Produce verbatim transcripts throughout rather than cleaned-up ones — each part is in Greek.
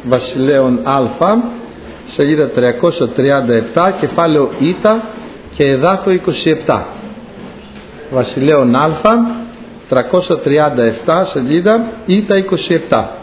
Βασιλέων Α, σελίδα τριακόσια τριάντα επτά, κεφάλαιο Ήτα και εδάφιο είκοσι επτά. Βασιλέων Α, τριακόσια τριάντα επτά, σελίδα Ήτα είκοσι επτά.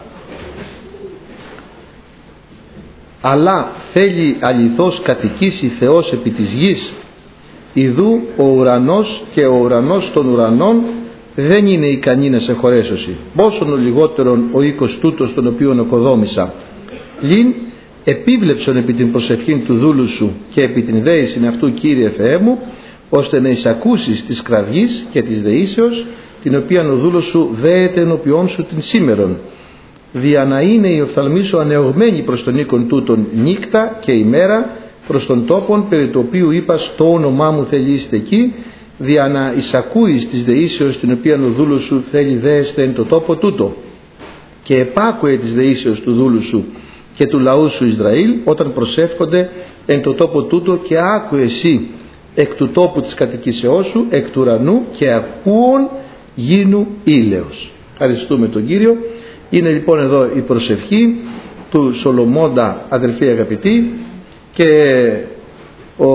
Αλλά θέλει αληθώς κατοικήσει Θεός επί της γης? Ιδού ο ουρανός και ο ουρανός των ουρανών δεν είναι ικανή να σε χωρέσωση. Πόσον ο λιγότερον ο οίκος τούτος τον οποίον οκοδόμησα. Λην επίβλεψον επί την προσευχήν του δούλου σου και επί την δέησιν αυτού, Κύριε Θεέ μου, ώστε να εισακούσεις της κραυγής και της δεήσεως, την οποία ο δούλος σου δέεται ενώπιόν σου την σήμερον, δια να είναι η οφθαλμή σου ανεωγμένη προς τον οίκον τούτον νύκτα και ημέρα, προς τον τόπον περί του οποίου είπας το όνομά μου θέλει είστε εκεί, δια να εισακούεις της δεήσεως την οποία ο δούλος σου θέλει δέεστε εν το τόπο τούτο. Και επάκουε της δεήσεως του δούλου σου και του λαού σου Ισραήλ όταν προσεύχονται εν το τόπο τούτο, και άκου εσύ εκ του τόπου της κατοικήσεώς σου, εκ του ουρανού, και ακούων γίνου ήλαιος. Ευχαριστούμε τον Κύριο. Είναι λοιπόν εδώ η προσευχή του Σολομώντα, αδελφοί αγαπητοί, και ο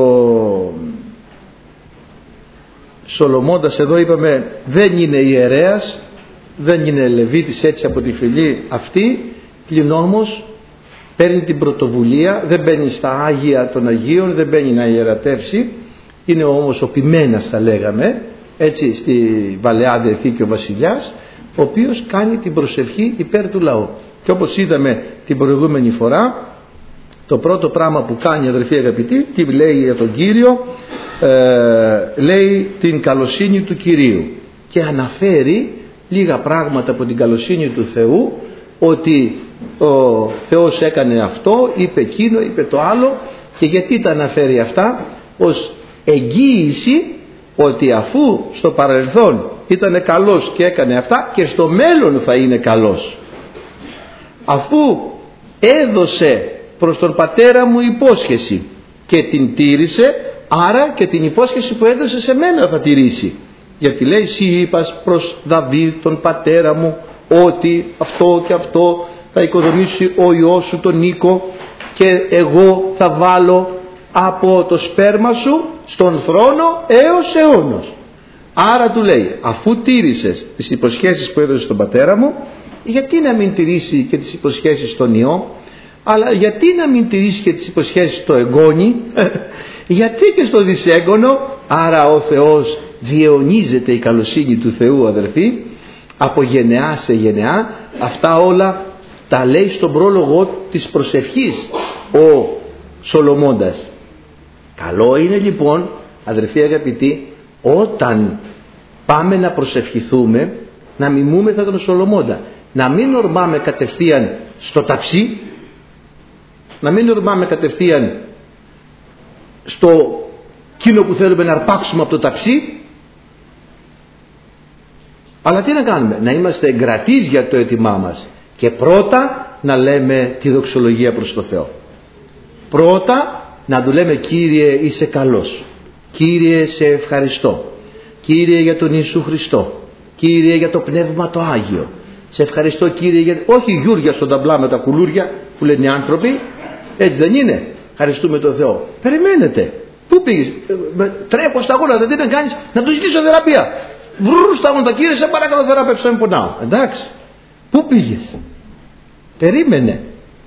Σολομώντας εδώ είπαμε δεν είναι ιερέας, δεν είναι Λεβίτης έτσι από τη φυλή αυτή, πλην όμως παίρνει την πρωτοβουλία, δεν μπαίνει στα Άγια των Αγίων, δεν μπαίνει να ιερατεύσει, είναι όμως ο Ποιμένας θα λέγαμε, έτσι, στη Βαλαιά Διαθήκη ο βασιλιάς, ο οποίος κάνει την προσευχή υπέρ του λαού. Και όπως είδαμε την προηγούμενη φορά, το πρώτο πράγμα που κάνει, αδελφοί αγαπητοί, τι λέει για τον Κύριο? Ε, λέει την καλοσύνη του Κυρίου και αναφέρει λίγα πράγματα από την καλοσύνη του Θεού, ότι ο Θεός έκανε αυτό, είπε εκείνο, είπε το άλλο. Και γιατί τα αναφέρει αυτά? Ως εγγύηση ότι αφού στο παρελθόν ήταν καλός και έκανε αυτά, και στο μέλλον θα είναι καλός. Αφού έδωσε προς τον πατέρα μου υπόσχεση και την τήρησε, άρα και την υπόσχεση που έδωσε σε μένα θα τηρήσει. Γιατί λέει, εσύ είπας προς Δαβίδ τον πατέρα μου ότι αυτό και αυτό θα οικοδομήσει ο Υιός σου τον οίκο, και εγώ θα βάλω από το σπέρμα σου στον θρόνο έως αιώνος. Άρα του λέει, αφού τήρησες τις υποσχέσεις που έδωσε στον πατέρα μου, γιατί να μην τηρήσει και τις υποσχέσεις στον Υιό? Αλλά γιατί να μην τηρήσει και τις υποσχέσεις στο εγγόνι? Γιατί και στο δυσέγγωνο? Άρα ο Θεός διαιωνίζεται, η καλοσύνη του Θεού, αδερφοί, από γενεά σε γενεά. Αυτά όλα τα λέει στον πρόλογο της προσευχής ο Σολομώντας. Καλό είναι λοιπόν, αδερφοί αγαπητοί, όταν πάμε να προσευχηθούμε, να μιμούμεθα τον Σολομώντα, να μην ορμάμε κατευθείαν στο ταψί, να μην ορμάμε κατευθείαν στο εκείνο που θέλουμε να αρπάξουμε από το ταψί, αλλά τι να κάνουμε? Να είμαστε εγκρατείς για το αίτημά μας και πρώτα να λέμε τη δοξολογία προς το Θεό. Πρώτα να του λέμε, Κύριε είσαι καλός, Κύριε σε ευχαριστώ, Κύριε για τον Ιησού Χριστό, Κύριε για το Πνεύμα το Άγιο, σε ευχαριστώ Κύριε για... όχι γιούρια στον ταμπλά με τα κουλούρια που λένε οι άνθρωποι, έτσι δεν είναι? Ευχαριστούμε τον Θεό. Περιμένετε. Πού πήγες? Τρέχω στα γόνατα, δεν να κάνεις? Να του ζητήσω θεραπεία. Βρρρ στα γόνατα, Κύριε σε παρακαλώ θεραπεύσω, με πονάω. Εντάξει. Πού πήγες? Περίμενε.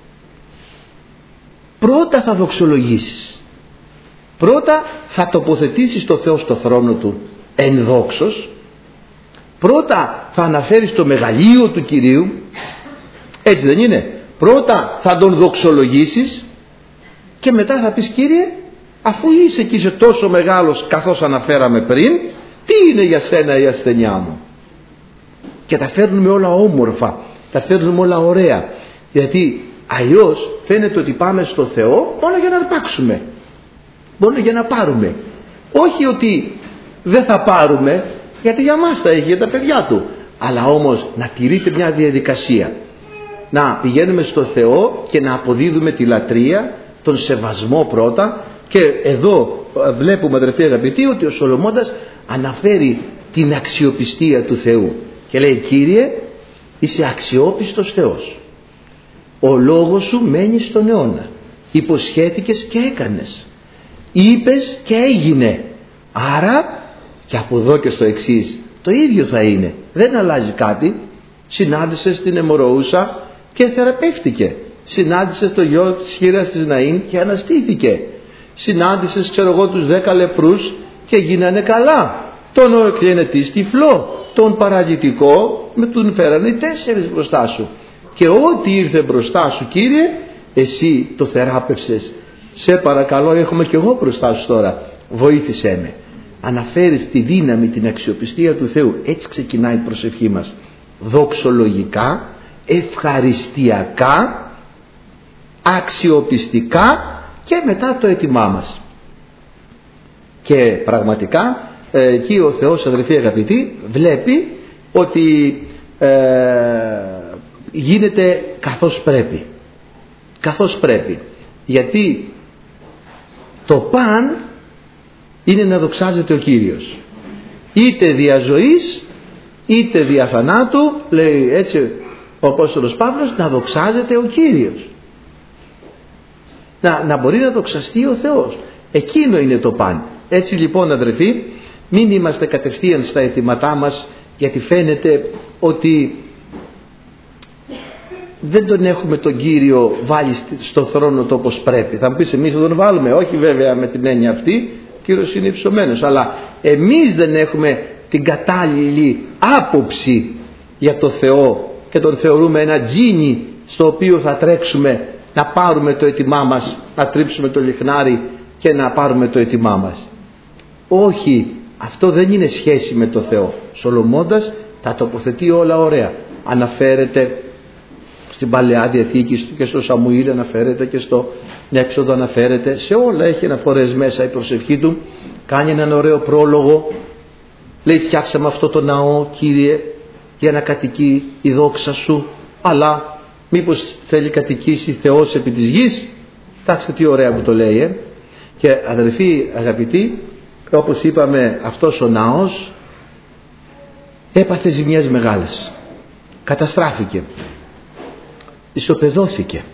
Πρώτα θα δοξολογήσεις. Πρώτα θα τοποθετήσεις το Θεό στο θρόνο του εν δόξος. Πρώτα θα αναφέρεις το μεγαλείο του Κυρίου. Έτσι δεν είναι? Πρώτα θα τον δοξολογήσεις και μετά θα πεις, Κύριε, αφού είσαι και είσαι τόσο μεγάλος καθώς αναφέραμε πριν, τι είναι για σένα η ασθενειά μου? Και τα φέρνουμε όλα όμορφα, τα φέρνουμε όλα ωραία, γιατί αλλιώς φαίνεται ότι πάμε στο Θεό μόνο για να αρπάξουμε, μόνο για να πάρουμε. Όχι ότι δεν θα πάρουμε, γιατί για μας τα έχει, για τα παιδιά του, αλλά όμως να τηρείται μια διαδικασία. Να πηγαίνουμε στο Θεό και να αποδίδουμε τη λατρεία, τον σεβασμό πρώτα. Και εδώ βλέπουμε, αδερφοί αγαπητοί, ότι ο Σολομώντας αναφέρει την αξιοπιστία του Θεού και λέει, Κύριε είσαι αξιόπιστος Θεός. Ο λόγος σου μένει στον αιώνα. Υποσχέθηκες και έκανες. Είπες και έγινε. Άρα και από εδώ και στο εξής το ίδιο θα είναι. Δεν αλλάζει κάτι. Συνάντησες την αιμορροούσα και θεραπεύτηκε. Συνάντησες το γιο της χήρας της Ναΐν και αναστήθηκε. Συνάντησες, ξέρω εγώ, τους δέκα λεπρούς και γίνανε καλά. Τον κλένετή τυφλό, τον παραλυτικό με τον φέρανε οι τέσσερις μπροστά σου. Και ό,τι ήρθε μπροστά σου, Κύριε, εσύ το θεράπευσες. Σε παρακαλώ, έρχομαι κι εγώ μπροστά σου τώρα. Βοήθησέ με. Αναφέρεις τη δύναμη, την αξιοπιστία του Θεού. Έτσι ξεκινάει η προσευχή μας. Δοξολογικά, ευχαριστιακά, αξιοπιστικά και μετά το αίτημά μας. Και πραγματικά εκεί ο Θεός, αδελφοί αγαπητοί, βλέπει ότι ε, γίνεται καθώς πρέπει. Καθώς πρέπει. Γιατί το παν είναι να δοξάζεται ο Κύριος. Είτε δια ζωής είτε δια θανάτου, λέει έτσι ο Απόστολος Παύλος, να δοξάζεται ο Κύριος. Να, να μπορεί να δοξαστεί ο Θεός. Εκείνο είναι το παν. Έτσι λοιπόν, αδερφοί, μην είμαστε κατευθείαν στα αιτήματά μας, γιατί φαίνεται ότι δεν τον έχουμε τον Κύριο βάλει στο θρόνο το όπως πρέπει. Θα μου πεις, εμείς θα τον βάλουμε. Όχι βέβαια με την έννοια αυτή, ο Κύριος είναι υψωμένος, αλλά εμείς δεν έχουμε την κατάλληλη άποψη για το Θεό και τον θεωρούμε ένα τζίνι στο οποίο θα τρέξουμε να πάρουμε το αίτημά μας, να τρίψουμε το λιχνάρι και να πάρουμε το αίτημά μας. Όχι, αυτό δεν είναι σχέση με το Θεό. Σολομώντας τα τοποθετεί όλα ωραία. Αναφέρεται στην Παλαιά Διαθήκη και στο Σαμουήλ, αναφέρεται και στο Έξοδο, αναφέρεται. Σε όλα έχει αναφορές μέσα η προσευχή του. Κάνει έναν ωραίο πρόλογο. Λέει, φτιάξαμε αυτό το ναό, Κύριε, για να κατοικεί η δόξα σου, αλλά μήπως θέλει κατοικήσει Θεός επί της γης? Κοιτάξτε τι ωραία που το λέει. ε. Και αδελφοί αγαπητοί, όπως είπαμε, αυτός ο ναός έπαθε ζημιές μεγάλες. Καταστράφηκε. Ισοπεδώθηκε.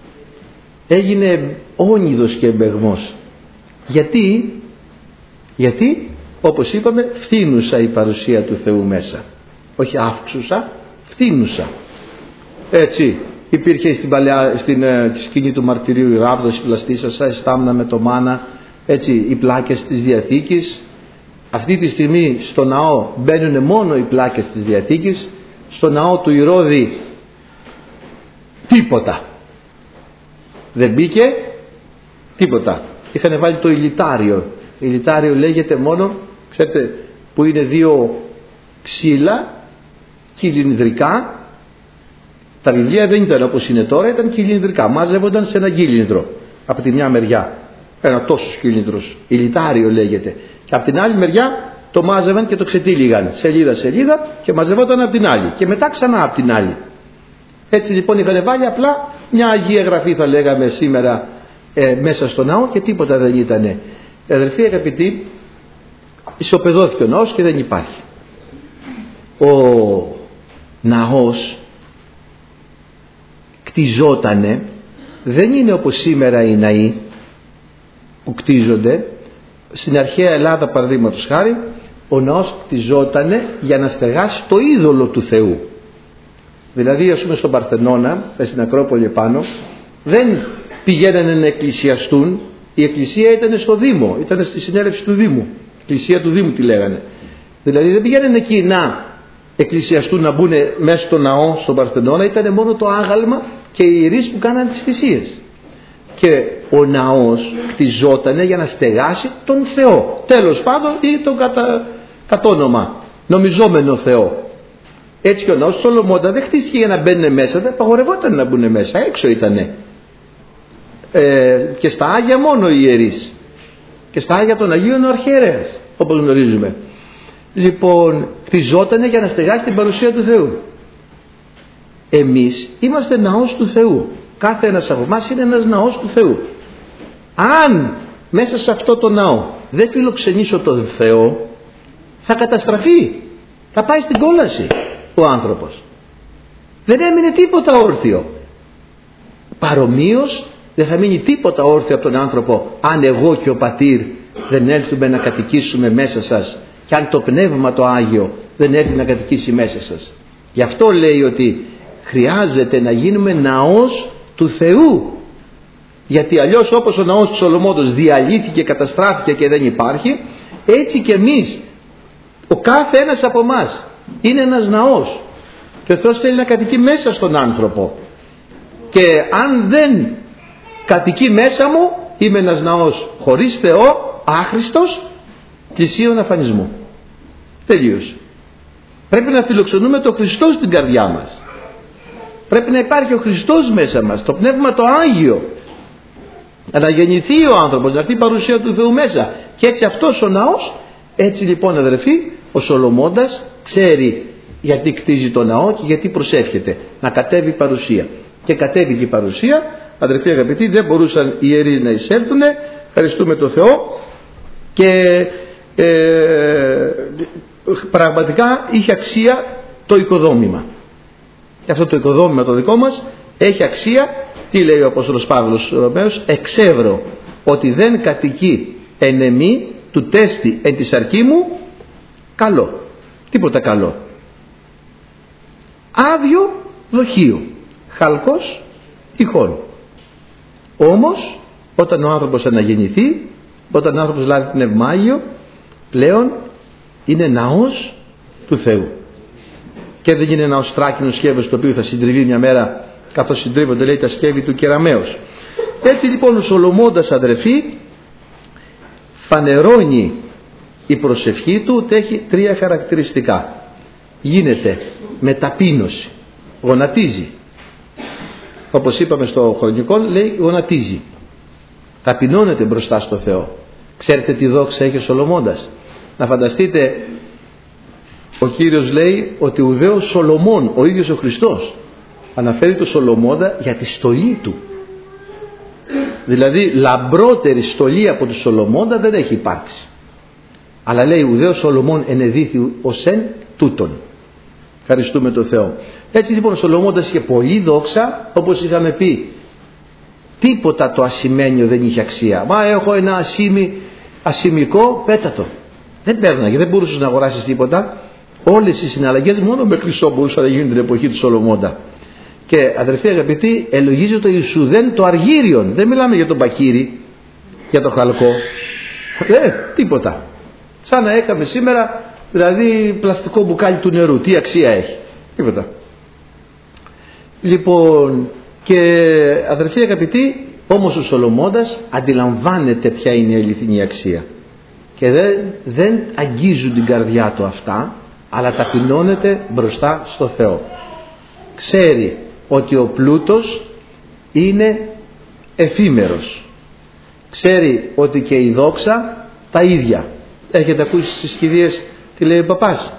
Έγινε όνειδος και εμπεγμός. Γιατί? Γιατί, όπως είπαμε, φθήνουσα η παρουσία του Θεού μέσα. Όχι αύξουσα, φθήνουσα. Έτσι, υπήρχε στην, παλαιά, στην ε, σκηνή του μαρτυρίου η ράβδος, η πλαστήσασα, η στάμνα με το μάνα, έτσι, οι πλάκες της Διαθήκης. Αυτή τη στιγμή στο ναό μπαίνουν μόνο οι πλάκες της Διαθήκης. Στο ναό του Ηρώδη τίποτα. Δεν μπήκε τίποτα. Είχαν βάλει το ηλιτάριο. Ηλιτάριο λέγεται μόνο, ξέρετε, που είναι δύο ξύλα κυλινδρικά. Τα βιβλία δεν ήταν όπως είναι τώρα, ήταν κυλινδρικά. Μάζευονταν σε ένα κύλινδρο από τη μια μεριά. Ένα τόσο κύλινδρος. Ηλιτάριο λέγεται. Και από την άλλη μεριά το μάζευαν και το ξετύλιγαν. Σελίδα σελίδα και μαζευόταν από την άλλη. Και μετά ξανά από την άλλη. Έτσι λοιπόν είχαν βάλει απλά μια Αγία Γραφή, θα λέγαμε σήμερα, ε, μέσα στο ναό, και τίποτα δεν ήτανε. Αδελφοί αγαπητοί, ισοπεδώθηκε ο ναός και δεν υπάρχει. Ο ναός κτιζότανε, δεν είναι όπως σήμερα οι ναοί που κτίζονται. Στην αρχαία Ελλάδα, παραδείγματος χάρη, ο ναός κτιζότανε για να στεγάσει το είδωλο του Θεού. Δηλαδή, ας πούμε, στον Παρθενώνα, στην Ακρόπολη επάνω, δεν πηγαίνανε να εκκλησιαστούν. Η εκκλησία ήταν στο Δήμο, ήταν στη συνέλευση του Δήμου. Εκκλησία του Δήμου τη λέγανε. Δηλαδή δεν πηγαίνανε εκεί να εκκλησιαστούν, να μπουν μέσα στο ναό, στον Παρθενώνα. Ήταν μόνο το άγαλμα και οι ιερείς που κάναν τις θυσίες. Και ο ναός κτιζότανε για να στεγάσει τον Θεό. Τέλος πάντων, ή τον κατα... κατόνομα, νομιζόμενο Θεό. Έτσι και ο ναός Σολομώντα δεν χτίστηκε για να μπαίνουν μέσα, δεν απαγορευόταν να μπουν μέσα, έξω ήτανε. Ε, και στα Άγια μόνο οι ιερείς. Και στα Άγια των Αγίων ο αρχιερέας, όπως γνωρίζουμε. Λοιπόν, κτιζότανε για να στεγάσει την παρουσία του Θεού. Εμείς είμαστε ναός του Θεού. Κάθε ένας από εμάς είναι ένας ναός του Θεού. Αν μέσα σε αυτό το ναό δεν φιλοξενήσω τον Θεό, θα καταστραφεί. Θα πάει στην κόλαση ο άνθρωπος. Δεν έμεινε τίποτα όρθιο. παρομοίως δεν θα μείνει τίποτα όρθιο από τον άνθρωπο αν εγώ και ο πατήρ δεν έλθουμε να κατοικήσουμε μέσα σας και αν το Πνεύμα το Άγιο δεν έρθει να κατοικήσει μέσα σας. Γι' αυτό λέει ότι χρειάζεται να γίνουμε ναός του Θεού, γιατί αλλιώς όπως ο ναός του Σολομώντος διαλύθηκε, καταστράφηκε και δεν υπάρχει, έτσι και εμείς, ο κάθε ένας από εμάς είναι ένας ναός και ο Θεός θέλει να κατοικεί μέσα στον άνθρωπο, και αν δεν κατοικεί μέσα μου είμαι ένας ναός χωρίς Θεό, άχρηστος, πλησίον αφανισμού. Τελείωσε. Πρέπει να φιλοξενούμε τον Χριστό στην καρδιά μας. Πρέπει να υπάρχει ο Χριστός μέσα μας, το Πνεύμα το Άγιο, να γεννηθεί ο άνθρωπος, να έρθει η παρουσία του Θεού μέσα, και έτσι αυτός ο ναός. Έτσι λοιπόν αδερφοί, ο Σολομώντας ξέρει γιατί κτίζει το ναό και γιατί προσεύχεται να κατέβει η παρουσία, και κατέβηκε η παρουσία. Αδερφοί αγαπητοί, δεν μπορούσαν οι ιερείς να εισέλθουν, ευχαριστούμε τον Θεό, και ε, πραγματικά είχε αξία το οικοδόμημα, και αυτό το οικοδόμημα το δικό μας έχει αξία. Τι λέει ο Απόστολος Παύλος στους Ρωμαίους? Εξεύρω ότι δεν κατοικεί εν εμή του τέστη εν τη σαρκή μου καλό. Τίποτα καλό. Άδειο δοχείο, χαλκός ηχών. Όμως όταν ο άνθρωπος αναγεννηθεί, όταν ο άνθρωπος λάβει Πνεύμα Άγιο, πλέον είναι ναός του Θεού, και δεν είναι ένα οστράκινο σκεύος το οποίο θα συντριβεί μια μέρα, καθώς συντρίβονται λέει τα σκεύη του κεραμέως. Έτσι λοιπόν ο Σολομώντας αδερφοί φανερώνει η προσευχή του ότι έχει τρία χαρακτηριστικά. Γίνεται με ταπείνωση, γονατίζει, όπως είπαμε στο χρονικό, λέει γονατίζει, ταπεινώνεται μπροστά στο Θεό. Ξέρετε τι δόξα έχει ο Σολομώντας? Να φανταστείτε, ο Κύριος λέει ότι ουδέως Σολομών, ο ίδιος ο Χριστός αναφέρει το Σολομώντα για τη στολή του. Δηλαδή λαμπρότερη στολή από το Σολομώντα δεν έχει υπάρξει. Αλλά λέει ουδέως Σολομών ενεδίθη ως εν τούτον. Ευχαριστούμε τον Θεό. Έτσι λοιπόν ο Σολομώντας είχε πολύ δόξα, όπως είχαμε πει. Τίποτα το ασημένιο δεν είχε αξία. Μα έχω ένα ασήμι, ασημικό, πέτα το. Δεν παίρναγε, δεν μπορούσες να αγοράσεις τίποτα. Όλες οι συναλλαγές μόνο με χρυσό μπορούσαν να γίνουν την εποχή του Σολομώντα. Και αδερφοί αγαπητοί, ελογίζει το Ιησουδέν το αργύριον. Δεν μιλάμε για τον πακύρι, για το χαλκό. Ε, τίποτα. Σαν να έκαμε σήμερα, δηλαδή πλαστικό μπουκάλι του νερού. Τι αξία έχει? Τίποτα. Λοιπόν, και αδερφοί αγαπητοί, όμως ο Σολομώντας αντιλαμβάνεται ποια είναι η αληθινή αξία. Και δεν, δεν αγγίζουν την καρδιά του αυτά, αλλά ταπεινώνεται μπροστά στο Θεό. Ξέρει ότι ο πλούτος είναι εφήμερος. Ξέρει ότι και η δόξα τα ίδια. Έχετε ακούσει στις κηδείες τι λέει ο παπάς?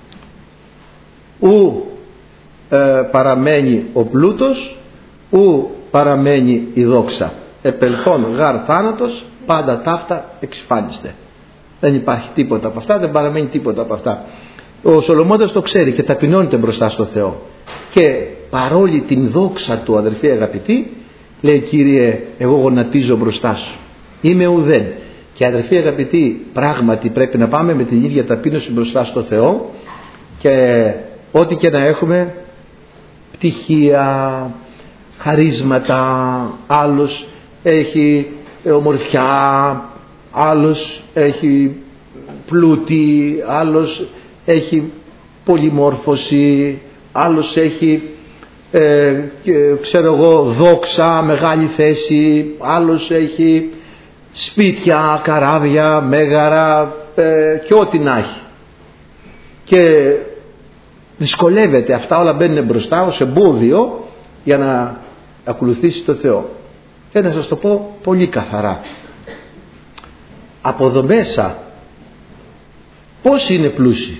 Ου ε, παραμένει ο πλούτος, ου παραμένει η δόξα. Επελθόν γαρ θάνατος, πάντα ταύτα εξυφάνιστε. Δεν υπάρχει τίποτα από αυτά, δεν παραμένει τίποτα από αυτά. Ο Σολομώντας το ξέρει και ταπεινώνεται μπροστά στο Θεό. Και παρόλη την δόξα του, αδερφοί αγαπητοί, λέει Κύριε, εγώ γονατίζω μπροστά σου, είμαι ουδέν. Και αδερφοί αγαπητοί, πράγματι πρέπει να πάμε με την ίδια ταπείνωση μπροστά στο Θεό, και ό,τι και να έχουμε, πτυχία, χαρίσματα, άλλος έχει ομορφιά, άλλος έχει πλούτη, άλλος έχει πολυμόρφωση, άλλος έχει ε, ξέρω εγώ δόξα, μεγάλη θέση, άλλος έχει σπίτια, καράβια, μέγαρα ε, και ό,τι να έχει, και δυσκολεύεται. Αυτά όλα μπαίνουν μπροστά ως εμπόδιο για να ακολουθήσει το Θεό. Και να σας το πω πολύ καθαρά, από εδώ μέσα πώς είναι πλούσιοι?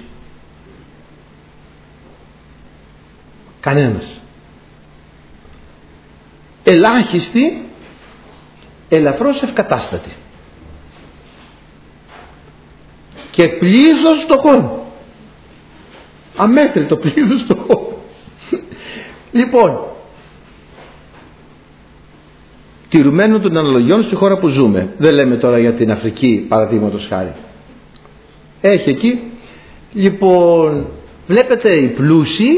Κανένας. Ελάχιστοι, ελαφρώς ευκατάστατοι, και πλήθος φτωχών, αμέτρητο πλήθος φτωχών. Λοιπόν, τηρουμένων των αναλογιών στη χώρα που ζούμε. Δεν λέμε τώρα για την Αφρική, παραδείγματος χάρη. Έχει εκεί. Λοιπόν, βλέπετε, οι πλούσιοι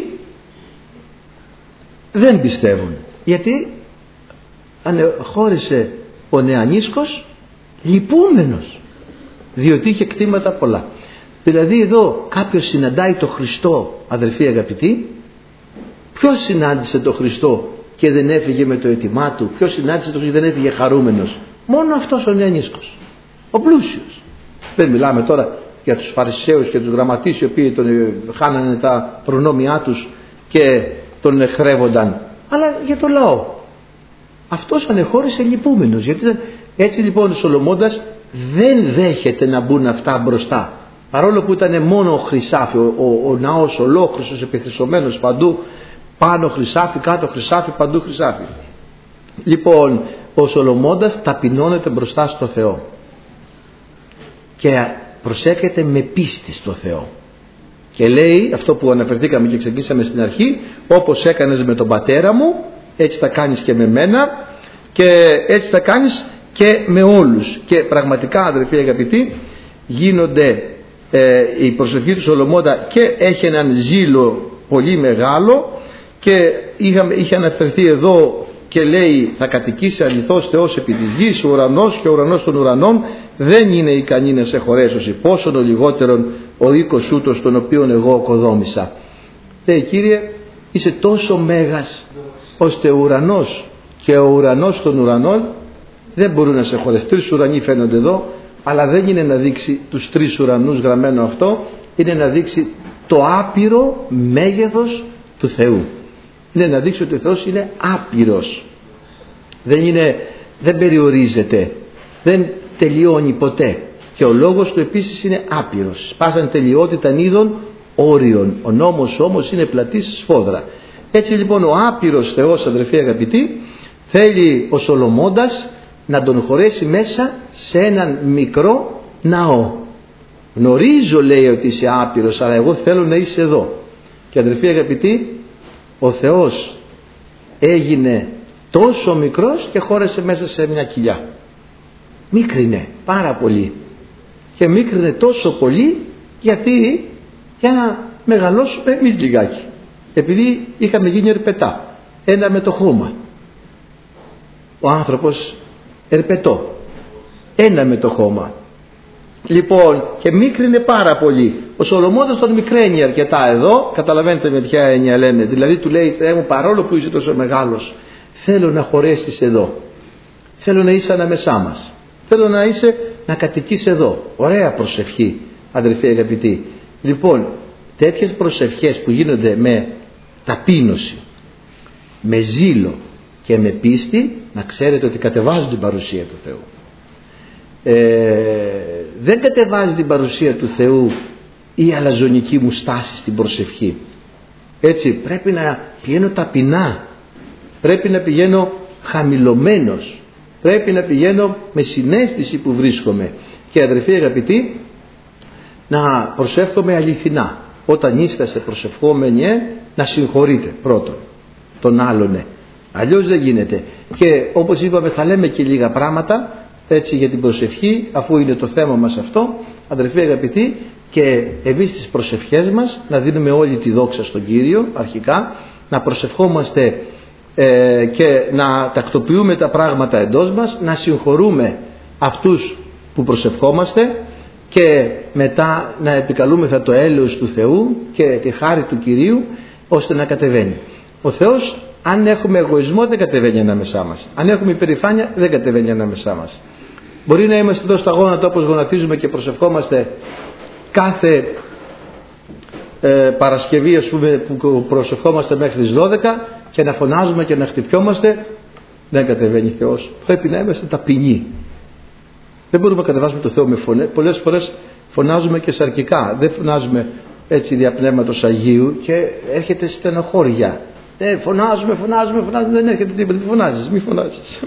δεν πιστεύουν. Γιατί χώρισε ο νεανίσκος λυπούμενος, διότι είχε κτήματα πολλά. Δηλαδή εδώ κάποιος συναντάει το Χριστό, αδελφοί αγαπητοί. Ποιος συνάντησε το Χριστό και δεν έφυγε με το αίτημά του? Ποιος συνάντησε το Χριστό και δεν έφυγε χαρούμενος? Μόνο αυτός ο νεανίσκος, ο πλούσιος. Δεν μιλάμε τώρα για τους Φαρισαίους και τους γραμματείς, οι οποίοι τον χάνανε τα προνόμια τους και τον εχρεύονταν, αλλά για το λαό. Αυτός ανεχώρησε λυπούμενος. Γιατί έτσι λοιπόν ο Σολομώντας δεν δέχεται να μπουν αυτά μπροστά. Παρόλο που ήταν μόνο ο χρυσάφι, ο, ο, ο ναός ολόκληρος επιχρυσωμένος παντού, πάνω χρυσάφι, κάτω χρυσάφι, παντού χρυσάφι. Λοιπόν, ο Σολομώντας ταπεινώνεται μπροστά στο Θεό και προσέχεται με πίστη στο Θεό. Και λέει αυτό που αναφερθήκαμε και ξεκινήσαμε στην αρχή: όπως έκανες με τον πατέρα μου, έτσι θα κάνεις και με μένα, και έτσι θα κάνεις και με όλους. Και πραγματικά, αδελφοί αγαπητοί, γίνονται ε, η προσευχή του Σολομώντα και έχει έναν ζήλο πολύ μεγάλο. Και είχαμε, είχε αναφερθεί εδώ και λέει: θα κατοικήσει αληθώς Θεός επί της γης, ο ουρανός και ο ουρανός των ουρανών δεν είναι ικανή να σε χωρέσωση, πόσον ο λιγότερον ο οίκος ούτος τον οποίον εγώ οκοδόμησα. Λέει: Κύριε, είσαι τόσο μέγας ώστε ο ουρανός και ο ουρανός των ουρανών δεν μπορούν να σε χωρέσουν. Τρεις ουρανοί φαίνονται εδώ, αλλά δεν είναι να δείξει τους τρεις ουρανούς γραμμένο αυτό, είναι να δείξει το άπειρο μέγεθος του Θεού. Είναι να δείξει ότι ο Θεός είναι άπειρος, δεν, είναι, δεν περιορίζεται, δεν τελειώνει ποτέ, και ο λόγος του επίσης είναι άπειρος. Σπάσαν τελειότητα είδων όριων, ο νόμος όμως είναι πλατής σφόδρα. Έτσι λοιπόν ο άπειρος Θεός, αδελφοί αγαπητοί, θέλει ο Σολομώντας να τον χωρέσει μέσα σε έναν μικρό ναό. Γνωρίζω, λέει, ότι είσαι άπειρος, αλλά εγώ θέλω να είσαι εδώ. Και αδελφοί αγαπητοί, ο Θεός έγινε τόσο μικρός και χώρεσε μέσα σε μια κοιλιά. Μίκρινε πάρα πολύ. Και μίκρινε τόσο πολύ γιατί για να μεγαλώσουμε εμείς λιγάκι. Επειδή είχαμε γίνει ερπετά. Ένα με το χώμα. Ο άνθρωπος ερπετό. Ένα με το χώμα. Λοιπόν, και μίκρινε πάρα πολύ. Ο Σολομώντας τον μικραίνει αρκετά εδώ. Καταλαβαίνετε με ποια έννοια λέμε. Δηλαδή του λέει: Θεέ μου, παρόλο που είσαι τόσο μεγάλος, θέλω να χωρέσεις εδώ. Θέλω να είσαι ανάμεσά μας. Θέλω να είσαι, να κατοικείς εδώ. Ωραία προσευχή, αδελφοί αγαπητοί. Λοιπόν, τέτοιες προσευχές που γίνονται με ταπείνωση, με ζήλο και με πίστη, να ξέρετε ότι κατεβάζουν την παρουσία του Θεού. Ε, δεν κατεβάζει την παρουσία του Θεού η αλαζονική μου στάση στην προσευχή. Έτσι πρέπει να πηγαίνω ταπεινά, πρέπει να πηγαίνω χαμηλωμένος, πρέπει να πηγαίνω με συναίσθηση που βρίσκομαι. Και αδελφοί αγαπητοί, να προσεύχομαι αληθινά. Όταν είσαστε προσευχόμενοι, ε, να συγχωρείτε πρώτον τον άλλον, ε. Αλλιώς δεν γίνεται. Και όπως είπαμε, θα λέμε και λίγα πράγματα έτσι για την προσευχή, αφού είναι το θέμα μας αυτό, αδελφοί αγαπητοί. Και εμείς στις προσευχές μας να δίνουμε όλη τη δόξα στον Κύριο αρχικά, να προσευχόμαστε ε, και να τακτοποιούμε τα πράγματα εντός μας, να συγχωρούμε αυτούς που προσευχόμαστε και μετά να επικαλούμεθα το έλεος του Θεού και τη χάρη του Κυρίου, ώστε να κατεβαίνει. Ο Θεός, αν έχουμε εγωισμό, δεν κατεβαίνει ανάμεσά μας. Αν έχουμε υπερηφάνεια, δεν κατεβαίνει ανάμεσά μας. Μπορεί να είμαστε εδώ στα γόνατα όπως γονατίζουμε και προσευχόμαστε κάθε ε, Παρασκευή, ας πούμε, που προσευχόμαστε μέχρι τις δώδεκα και να φωνάζουμε και να χτυπιόμαστε, δεν κατεβαίνει Θεός. Πρέπει να είμαστε ταπεινοί. Δεν μπορούμε να κατεβάσουμε το Θεό με φωνές. Πολλές φορές φωνάζουμε και σαρκικά. Δεν φωνάζουμε έτσι δια πνεύματος Αγίου και έρχεται στενοχώρια. Ε, φωνάζουμε, φωνάζουμε, φωνάζουμε, δεν έρχεται τίποτα. Μη φωνάζεις, μη φωνάζεις.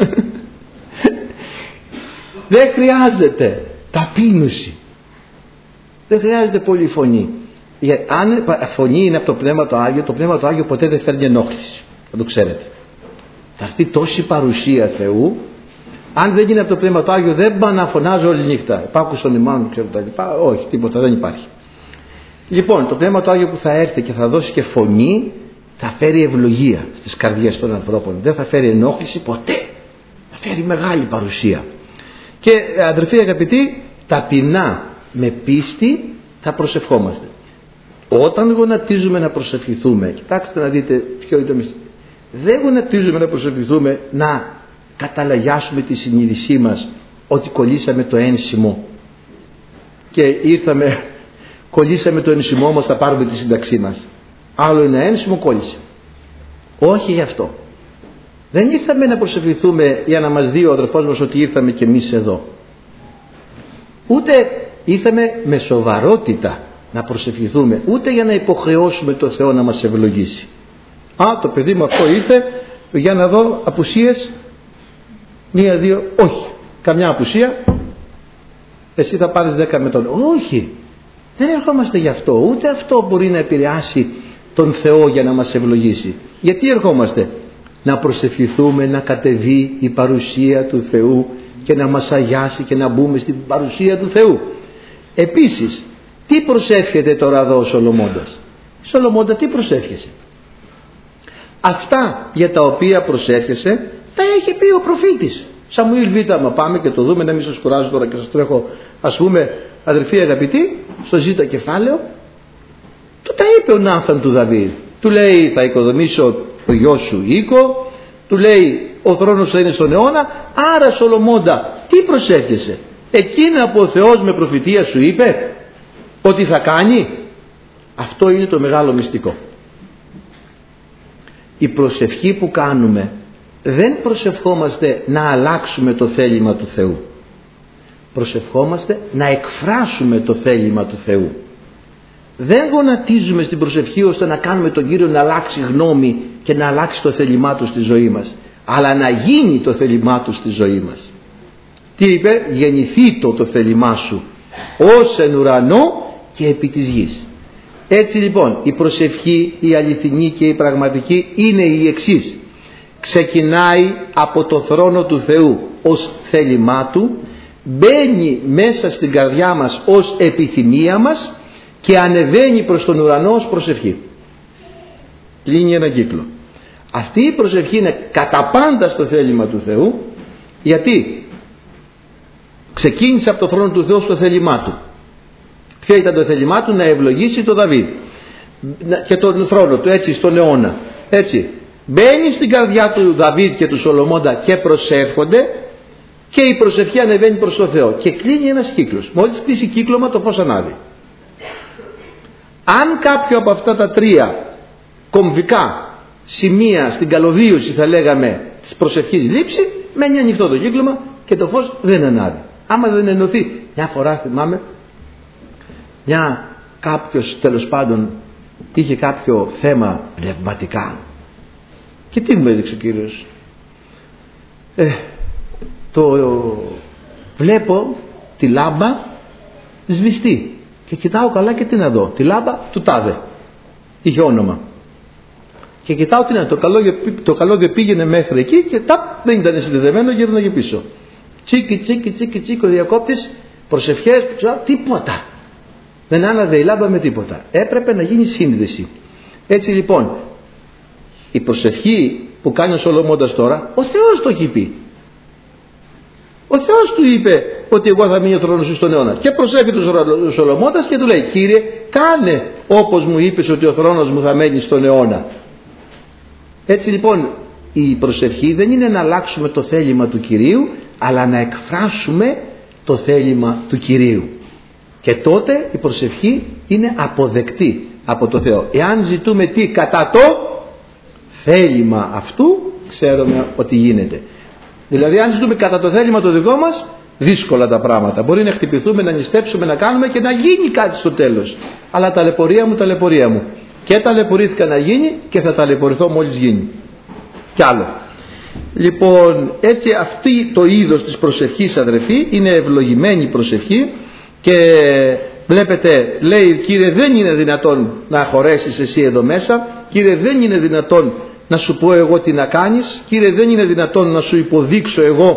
Δεν χρειάζεται ταπείνωση. Δεν χρειάζεται πολύ φωνή. Αν φωνή είναι από το Πνεύμα το Άγιο, το Πνεύμα το Άγιο ποτέ δεν φέρνει ενόχληση. Θα το ξέρετε. Θα έρθει τόση παρουσία Θεού Αν δεν γίνει από το Πνεύμα του Άγιο, δεν πάω να φωνάζω όλη νύχτα. Υπάρχουν στον ημάμ, ξέρω τα λοιπά. Όχι, τίποτα, δεν υπάρχει. Λοιπόν, το Πνεύμα του Άγιο που θα έρθει και θα δώσει και φωνή, θα φέρει ευλογία στις καρδιές των ανθρώπων. Δεν θα φέρει ενόχληση ποτέ. Θα φέρει μεγάλη παρουσία. Και αδερφοί αγαπητοί, ταπεινά με πίστη θα προσευχόμαστε. Όταν γονατίζουμε να προσευχηθούμε, κοιτάξτε να δείτε ποιο είναι το μυστικό. Δεν γονατίζουμε να προσευχηθούμε να καταλαγιάσουμε τη συνείδησή μας ότι κολλήσαμε το ένσημο και ήρθαμε, κολλήσαμε το ένσημό μας, θα πάρουμε τη σύνταξή μας. Άλλο είναι ένσημο, κόλλησε. Όχι γι' αυτό. Δεν ήρθαμε να προσευχηθούμε για να μας δει ο αδερφός μας ότι ήρθαμε κι εμείς εδώ. Ούτε ήρθαμε με σοβαρότητα να προσευχηθούμε, ούτε για να υποχρεώσουμε το Θεό να μας ευλογήσει. Α, το παιδί μου αυτό ήρθε για να δω απουσίες, μία, δύο, όχι, καμιά απουσία, εσύ θα πάρεις δέκα με τον. Όχι, δεν ερχόμαστε γι' αυτό, ούτε αυτό μπορεί να επηρεάσει τον Θεό για να μας ευλογήσει. Γιατί ερχόμαστε? Να προσευχηθούμε, να κατεβεί η παρουσία του Θεού και να μας αγιάσει και να μπούμε στην παρουσία του Θεού. Επίσης, τι προσεύχεται τώρα εδώ ο Σολομώντας? Σολομώντα, τι προσεύχεσαι? Αυτά για τα οποία προσεύχεσαι τα έχει πει ο προφήτης Σαμουήλ Β. Μα πάμε και το δούμε, να μην σας κουράζω τώρα και σας τρέχω, ας πούμε, αδερφοί αγαπητοί, στο Ζ κεφάλαιο, του τα είπε ο Νάθαν του Δαβίδ. Του λέει, θα οικοδομήσω το γιο σου οίκο, του λέει, ο θρόνος θα είναι στον αιώνα. Άρα Σολομώντα, τι προσεύχεσαι? Εκείνα που ο Θεός με προφητεία σου είπε ότι θα κάνει. Αυτό είναι το μεγάλο μυστικό. Η προσευχή που κάνουμε, δεν προσευχόμαστε να αλλάξουμε το θέλημα του Θεού. Προσευχόμαστε να εκφράσουμε το θέλημα του Θεού. Δεν γονατίζουμε στην προσευχή ώστε να κάνουμε τον Κύριο να αλλάξει γνώμη και να αλλάξει το θέλημά Του στη ζωή μας, αλλά να γίνει το θέλημά Του στη ζωή μας. Τι είπε? Γεννηθεί το, το θέλημά σου ως εν ουρανό και επί της γης. Έτσι λοιπόν η προσευχή, η αληθινή και η πραγματική είναι η εξής. Ξεκινάει από το θρόνο του Θεού ως θέλημά Του, μπαίνει μέσα στην καρδιά μας ως επιθυμία μας και ανεβαίνει προς τον ουρανό ως προσευχή. Κλείνει ένα κύκλο. Αυτή η προσευχή είναι κατά πάντα στο θέλημα του Θεού. Γιατί ξεκίνησε από το θρόνο του Θεού στο θέλημά Του. Ποιο ήταν το θέλημά Του? Να ευλογήσει τον Δαβίδ και τον θρόνο του, έτσι, στον αιώνα. Έτσι μπαίνει στην καρδιά του Δαβίδ και του Σολομώντα και προσεύχονται, και η προσευχή ανεβαίνει προς το Θεό και κλείνει ένας κύκλος. Μόλις κλείσει κύκλωμα, το φως ανάβει. Αν κάποιο από αυτά τα τρία κομβικά σημεία στην καλωδίωση, θα λέγαμε, της προσευχής λείψει, μένει ανοιχτό το κύκλωμα και το φως δεν ανάβει. Άμα δεν ενωθεί, μια φορά θυμάμαι, μια κάποιος τέλος πάντων είχε κάποιο θέμα πνευματικά και τι μου έδειξε ο Κύριος? Ε, το βλέπω τη λάμπα σβηστή και κοιτάω καλά και τι να δω? Τη λάμπα του τάδε, είχε όνομα, και κοιτάω τι να, το καλώδιο, το καλώδιο πήγαινε μέχρι εκεί και ταπ, δεν ήταν συνδεδεμένο, γύρναγε πίσω. Τσίκι τσίκι τσίκι τσίκι, ο διακόπτης, προσευχές, τίποτα. Δεν άναβε η λάμπα με τίποτα. Έπρεπε να γίνει σύνδεση. Έτσι λοιπόν η προσευχή που κάνει ο Σολομώντας τώρα, ο Θεός το έχει πει. Ο Θεός του είπε ότι εγώ θα μείνει ο θρόνος σου στον αιώνα. Και προσεύχει τον Σολομώντας και του λέει, Κύριε, κάνε όπως μου είπες ότι ο θρόνος μου θα μένει στον αιώνα. Έτσι λοιπόν η προσευχή δεν είναι να αλλάξουμε το θέλημα του Κυρίου, αλλά να εκφράσουμε το θέλημα του Κυρίου. Και τότε η προσευχή είναι αποδεκτή από το Θεό. Εάν ζητούμε τι? Κατά το θέλημα αυτού, ξέρουμε ότι γίνεται. Δηλαδή αν ζητούμε κατά το θέλημα το δικό μας, δύσκολα τα πράγματα. Μπορεί να χτυπηθούμε, να νηστέψουμε, να κάνουμε και να γίνει κάτι στο τέλος. Αλλά ταλαιπωρία μου, ταλαιπωρία μου. Και ταλαιπωρήθηκα να γίνει και θα ταλαιπωρηθώ μόλις γίνει. Κι άλλο. Λοιπόν, έτσι αυτή το είδος της προσευχής, αδερφοί, είναι ευλογημένη προσευχή. Και βλέπετε, λέει, Κύριε, δεν είναι δυνατόν να χωρέσεις εσύ εδώ μέσα. Κύριε, δεν είναι δυνατόν να σου πω εγώ τι να κάνεις. Κύριε, δεν είναι δυνατόν να σου υποδείξω εγώ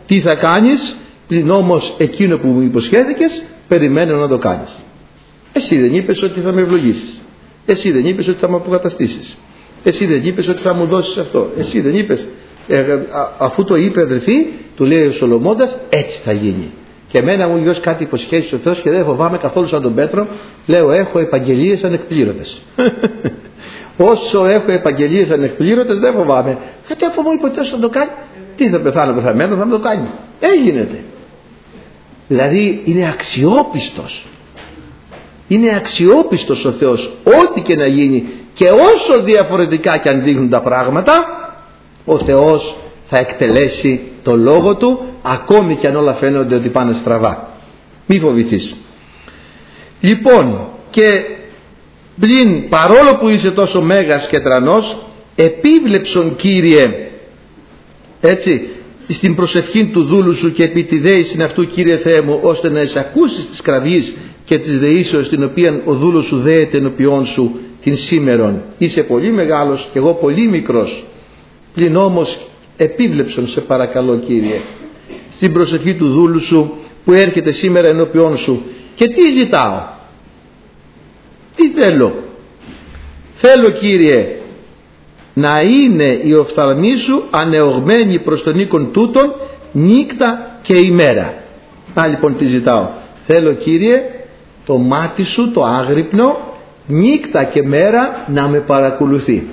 τι θα κάνεις, πλην όμως εκείνο που μου υποσχέθηκες περιμένω να το κάνεις. Εσύ δεν είπες ότι θα με ευλογήσεις, εσύ δεν είπες ότι θα με αποκαταστήσεις, εσύ δεν είπες ότι θα μου δώσεις αυτό, εσύ δεν είπες. ε, α, αφού το είπε αδερφή, του λέει ο Σολομώντας, έτσι θα γίνει. Και εμένα μου έχει δώσει κάτι υποσχέσεις ο Θεός και δεν φοβάμαι καθόλου σαν τον Πέτρο. Λέω, έχω επαγγελίες ανεκπλήρωτες. Όσο έχω επαγγελίες ανεκπλήρωτες δεν φοβάμαι. Γιατί αφού μου είπε ότι θα το κάνει, τι θα πεθάνω πεθαμένο, θα μου το κάνει. Έγινεται. Δηλαδή είναι αξιόπιστος. Είναι αξιόπιστος ο Θεός, ό,τι και να γίνει, και όσο διαφορετικά και αν δείχνουν τα πράγματα, ο Θεός θα εκτελέσει το λόγο του, ακόμη και αν όλα φαίνονται ότι πάνε στραβά. Μη φοβηθείς. Λοιπόν, και πλην παρόλο που είσαι τόσο μέγας και τρανός, επίβλεψον Κύριε, έτσι, στην προσευχή του δούλου σου και επί τη δέησιν αυτού, Κύριε Θεέ μου, ώστε να εισακούσεις της κραυγής και της δεήσεως την οποία ο δούλος σου δέεται ενωπιών σου την σήμερον. Είσαι πολύ μεγάλος και εγώ πολύ μικρός, πλην όμως επίβλεψον σε παρακαλώ Κύριε στην προσευχή του δούλου σου που έρχεται σήμερα ενώπιόν σου. Και τι ζητάω, τι θέλω? Θέλω Κύριε να είναι η οφθαλμή σου ανεωγμένη προς τον οίκον τούτον νύχτα και ημέρα. Α, λοιπόν τι ζητάω? Θέλω Κύριε το μάτι σου το άγρυπνο νύχτα και μέρα να με παρακολουθεί.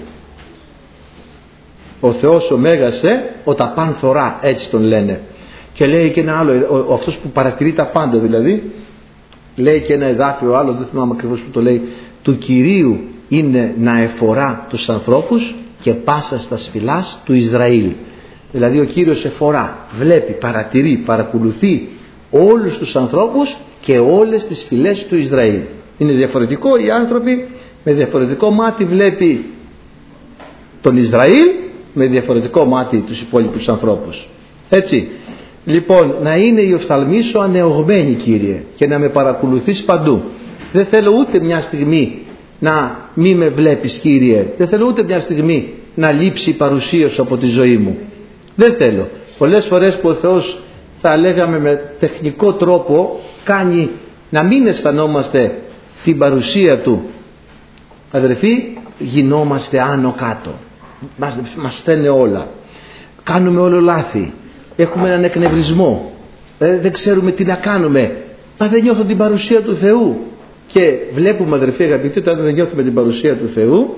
Ο Θεός ο Μέγας, ε, ο τα παν θωρά, έτσι τον λένε. Και λέει και ένα άλλο, ο, ο, αυτός που παρατηρεί τα πάντα δηλαδή, λέει και ένα εδάφιο άλλο, δεν θυμάμαι ακριβώς που το λέει, του Κυρίου είναι να εφορά τους ανθρώπους και πάσα στα σφυλάς του Ισραήλ. Δηλαδή ο Κύριος εφορά, βλέπει, παρατηρεί, παρακολουθεί όλους τους ανθρώπους και όλες τις φυλές του Ισραήλ. Είναι διαφορετικό, οι άνθρωποι με διαφορετικό μάτι βλέπει τον Ισραήλ, με διαφορετικό μάτι τους υπόλοιπους ανθρώπους. Έτσι, λοιπόν, να είναι η οφθαλμή σου ανεωγμένη Κύριε και να με παρακολουθείς παντού. Δεν θέλω ούτε μια στιγμή να μη με βλέπεις Κύριε, δεν θέλω ούτε μια στιγμή να λείψει η παρουσία σου από τη ζωή μου. Δεν θέλω. Πολλές φορές που ο Θεός, θα λέγαμε με τεχνικό τρόπο, κάνει να μην αισθανόμαστε την παρουσία Του, αδερφοί, γινόμαστε άνω κάτω, μας, μας φταίνε όλα, κάνουμε όλο λάθη, έχουμε έναν εκνευρισμό, ε, δεν ξέρουμε τι να κάνουμε, μα δεν νιώθω την παρουσία του Θεού. Και βλέπουμε αδερφοί αγαπητοί, όταν δεν νιώθουμε την παρουσία του Θεού,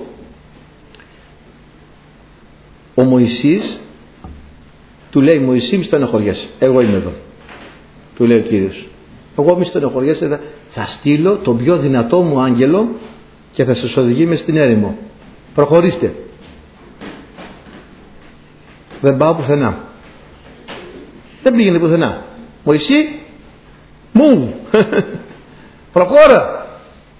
ο Μωυσής του λέει, Μωυσή μη στενοχωριέσαι, εγώ είμαι εδώ, του λέει ο Κύριος, εγώ μη στενοχωριέσαι, θα, θα στείλω τον πιο δυνατό μου άγγελο και θα σας οδηγεί μες στην έρημο, προχωρήστε. Δεν πάω πουθενά, δεν πήγαινε πουθενά. Μωυσή, μου προχώρα,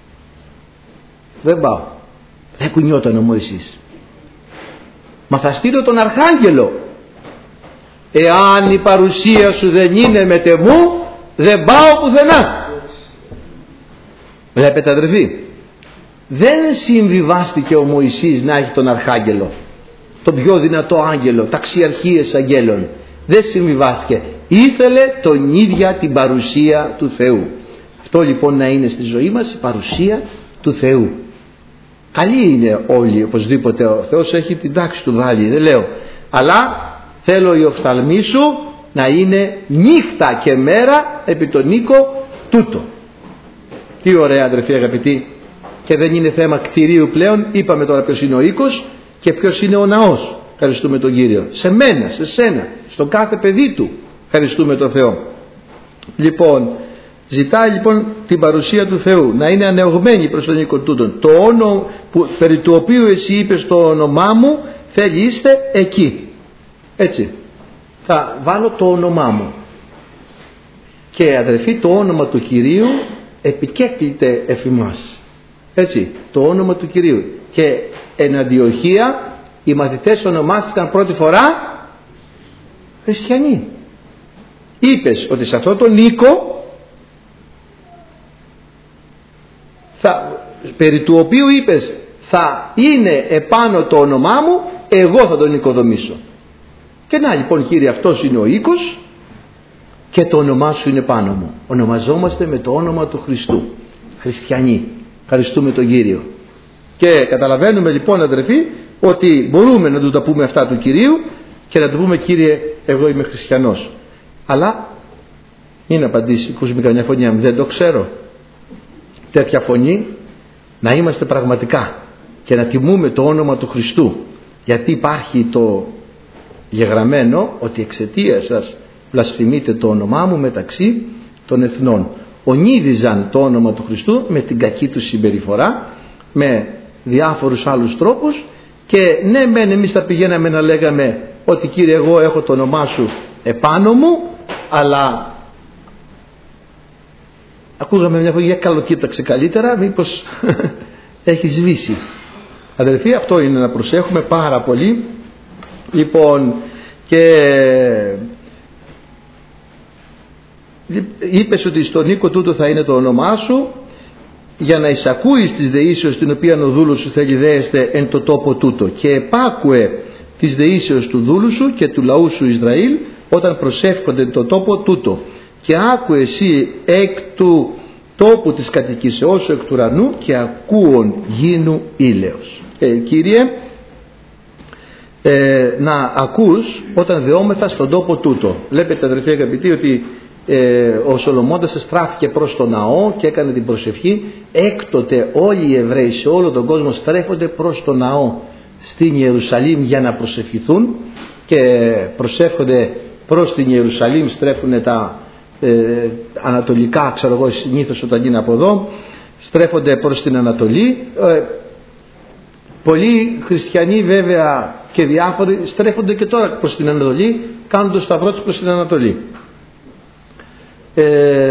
δεν πάω. Δεν κουνιόταν ο Μωυσής. Μα θα στείλω τον Αρχάγγελο. Εάν η παρουσία σου δεν είναι μετεμού, δεν πάω πουθενά. Βλέπετε αδερφοί, δεν συμβιβάστηκε ο Μωυσής να έχει τον Αρχάγγελο, τον πιο δυνατό άγγελο, ταξιαρχίες αγγέλων. Δεν συμβιβάστηκε. Ήθελε τον ίδια την παρουσία του Θεού. Αυτό λοιπόν να είναι στη ζωή μας, η παρουσία του Θεού. Καλή είναι όλοι, οπωσδήποτε ο Θεός έχει την τάξη του βάλει, δεν λέω, αλλά θέλω η οφθαλμή σου να είναι νύχτα και μέρα επί τον οίκο τούτο. Τι ωραία αδερφοί αγαπητοί. Και δεν είναι θέμα κτηρίου πλέον, είπαμε τώρα ποιος είναι ο οίκος και ποιος είναι ο ναός. Ευχαριστούμε τον Κύριο. Σε μένα, σε σένα, στον κάθε παιδί του ευχαριστούμε τον Θεό. Λοιπόν, ζητάει λοιπόν την παρουσία του Θεού, να είναι ανεωγμένη προς τον οίκο τούτον. Το όνομα που, περί του οποίου εσύ είπες το όνομά μου, θέλει είστε εκεί. Έτσι, θα βάλω το όνομά μου. Και αδερφοί, το όνομα του Κυρίου επικέκλειται εφ' ημάς. Έτσι, το όνομα του Κυρίου. Και εν Αντιοχία οι μαθητές ονομάστηκαν πρώτη φορά χριστιανοί. Είπες ότι σε αυτόν τον οίκο, θα, περί του οποίου είπες θα είναι επάνω το όνομά μου, εγώ θα τον οικοδομήσω. Και να λοιπόν Κύριε, αυτός είναι ο οίκος, και το όνομά σου είναι πάνω μου. Ονομαζόμαστε με το όνομα του Χριστού. Χριστιανοί. Ευχαριστούμε τον Κύριο. Και καταλαβαίνουμε λοιπόν, αδερφοί, ότι μπορούμε να του τα πούμε αυτά του Κυρίου και να του πούμε, Κύριε, εγώ είμαι χριστιανός. Αλλά μην απαντήσει, ακούσουμε καμιά φωνή, δεν το ξέρω. Τέτοια φωνή, να είμαστε πραγματικά και να τιμούμε το όνομα του Χριστού, γιατί υπάρχει το γεγραμμένο ότι εξαιτίας σας βλασφημείτε το όνομά μου μεταξύ των εθνών. Ονείδιζαν το όνομα του Χριστού με την κακή του συμπεριφορά, με διάφορους άλλους τρόπους, και ναι μεν εμείς θα πηγαίναμε να λέγαμε ότι Κύριε, εγώ έχω το όνομά σου επάνω μου, αλλά ακούγαμε μια φωνή, για καλοκοίταξε καλύτερα, μήπως έχει σβήσει. Αδελφοί, αυτό είναι να προσέχουμε πάρα πολύ. Λοιπόν, και είπες ότι στον οίκο τούτο θα είναι το όνομά σου, για να εισακούεις τις δεήσεως την οποία ο δούλος σου θέλει δέεστε εν το τόπο τούτο, και επάκουε τις δεήσεως του δούλου σου και του λαού σου Ισραήλ όταν προσεύχονται το τόπο τούτο, και άκουε εσύ εκ του τόπου της κατοικήσεώς σου εκ του ουρανού και ακούων γίνου ήλαιος. ε, Κύριε, ε, να ακούς όταν δεόμεθα στον τόπο τούτο. Βλέπετε, αδερφοί αγαπητοί, ότι ε, ο Σολομώντας στράφηκε προς τον ναό και έκανε την προσευχή. Έκτοτε όλοι οι Εβραίοι σε όλο τον κόσμο στρέφονται προς τον ναό στην Ιερουσαλήμ για να προσευχηθούν, και προσεύχονται προς την Ιερουσαλήμ, στρέφουν τα ε, ανατολικά, ξέρω εγώ συνήθως όταν είναι από εδώ, στρέφονται προς την Ανατολή. ε, πολλοί χριστιανοί βέβαια και διάφοροι στρέφονται και τώρα προς την Ανατολή, κάνουν το σταυρό τους προς την Ανατολή. ε,